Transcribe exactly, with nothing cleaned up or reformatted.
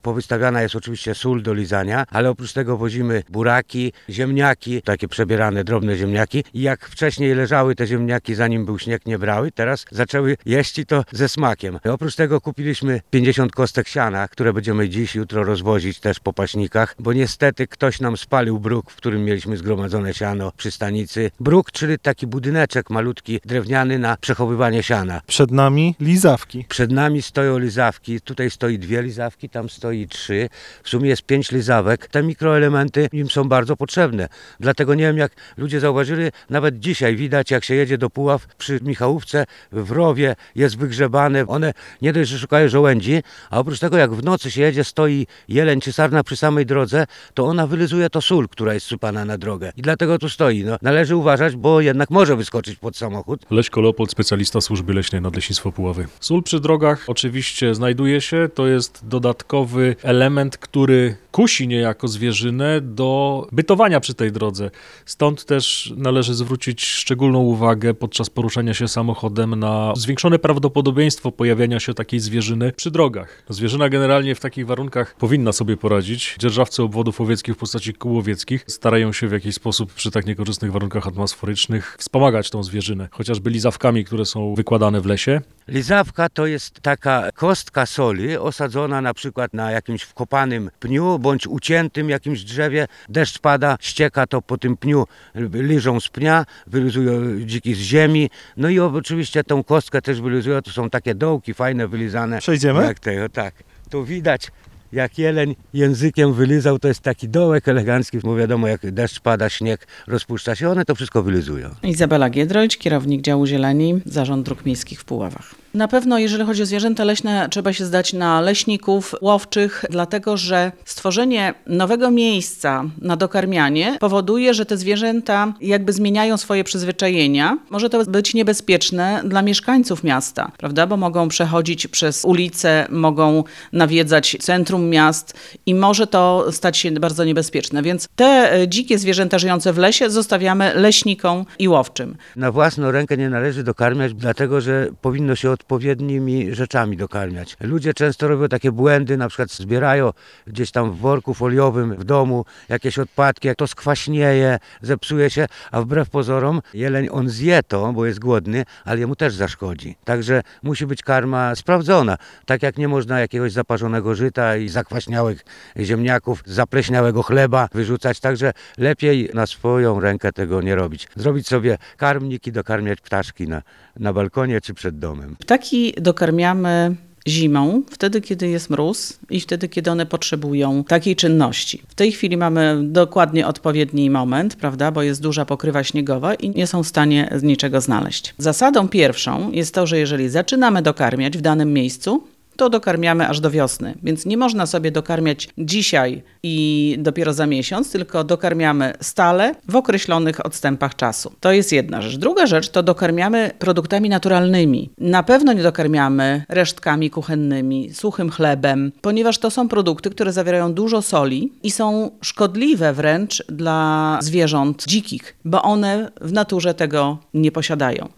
Powystawiana jest oczywiście sól do lizania, ale oprócz tego wozimy buraki, ziemniaki, takie przebierane drobne ziemniaki i jak wcześniej leżały te ziemniaki, zanim był śnieg, nie brały, teraz zaczęły jeść i to ze smakiem. Oprócz tego kupiliśmy pięćdziesiąt kostek siana, które będziemy dziś, jutro rozwozić też po paśnikach, bo niestety ktoś nam spalił bruk, w którym mieliśmy zgromadzone siano przy stanicy. Bruk, czyli taki budyneczek malutki, drewniany na przechowywanie siana. Przed nami lizawki. Przed nami stoją lizawki, tutaj stoi dwie lizawki, tam stoi trzy. W sumie jest pięć lizawek. Te mikroelementy im są bardzo potrzebne. Dlatego nie wiem, jak ludzie zauważyli, nawet dzisiaj widać, jak się jedzie do Puław przy Michałówce, w rowie jest wygrzebane. One nie dość, że szukają żołędzi, a oprócz tego, jak w nocy się jedzie, stoi jeleń czy sarna przy samej drodze, to ona wylizuje to sól, która jest sypana na drogę. I dlatego tu stoi. No, należy uważać, bo jednak może wyskoczyć pod samochód. Leszko Leopold, specjalista Służby Leśnej Nadleśnictwo Puławy. Sól przy drogach oczywiście znajduje się, to jest dodatkowy element, który kusi niejako zwierzynę do bytowania przy tej drodze. Stąd też należy zwrócić szczególną uwagę podczas poruszania się samochodem na zwiększone prawdopodobieństwo pojawiania się takiej zwierzyny przy drogach. Zwierzyna generalnie w takich warunkach powinna sobie poradzić. Dzierżawcy obwodów łowieckich w postaci kół łowieckich starają się w jakiś sposób przy tak niekorzystnych warunkach atmosferycznych wspomagać tą zwierzynę, chociażby lizawkami, które są wykładane w lesie. Lizawka to jest taka kostka soli osadzona na przykład na jakimś wkopanym pniu bądź uciętym jakimś drzewie. Deszcz pada, ścieka to po tym pniu, liżą z pnia, wylizują dziki z ziemi. No i oczywiście tą kostkę też wylizują. To są takie dołki fajne, wylizane. Przejdziemy? Jak tego, tak. Tu widać, jak jeleń językiem wylizał, to jest taki dołek elegancki, bo wiadomo, jak deszcz pada, śnieg rozpuszcza się, one to wszystko wylizują. Izabela Giedroyć, kierownik działu zieleni, Zarząd Dróg Miejskich w Puławach. Na pewno, jeżeli chodzi o zwierzęta leśne, trzeba się zdać na leśników łowczych, dlatego że stworzenie nowego miejsca na dokarmianie powoduje, że te zwierzęta jakby zmieniają swoje przyzwyczajenia. Może to być niebezpieczne dla mieszkańców miasta, prawda? Bo mogą przechodzić przez ulice, mogą nawiedzać centrum miast i może to stać się bardzo niebezpieczne. Więc te dzikie zwierzęta żyjące w lesie zostawiamy leśnikom i łowczym. Na własną rękę nie należy dokarmiać, dlatego że powinno się odpowiednimi rzeczami dokarmiać. Ludzie często robią takie błędy, na przykład zbierają gdzieś tam w worku foliowym w domu jakieś odpadki, jak to skwaśnieje, zepsuje się, a wbrew pozorom jeleń on zje to, bo jest głodny, ale jemu też zaszkodzi. Także musi być karma sprawdzona. Tak jak nie można jakiegoś zaparzonego żyta i zakwaśniałych ziemniaków, zapleśniałego chleba wyrzucać, także lepiej na swoją rękę tego nie robić. Zrobić sobie karmnik i dokarmiać ptaszki na, na balkonie czy przed domem. Ptaki dokarmiamy zimą, wtedy kiedy jest mróz i wtedy kiedy one potrzebują takiej czynności. W tej chwili mamy dokładnie odpowiedni moment, prawda, bo jest duża pokrywa śniegowa i nie są w stanie z niczego znaleźć. Zasadą pierwszą jest to, że jeżeli zaczynamy dokarmiać w danym miejscu, to dokarmiamy aż do wiosny. Więc nie można sobie dokarmiać dzisiaj i dopiero za miesiąc, tylko dokarmiamy stale w określonych odstępach czasu. To jest jedna rzecz. Druga rzecz to dokarmiamy produktami naturalnymi. Na pewno nie dokarmiamy resztkami kuchennymi, suchym chlebem, ponieważ to są produkty, które zawierają dużo soli i są szkodliwe wręcz dla zwierząt dzikich, bo one w naturze tego nie posiadają.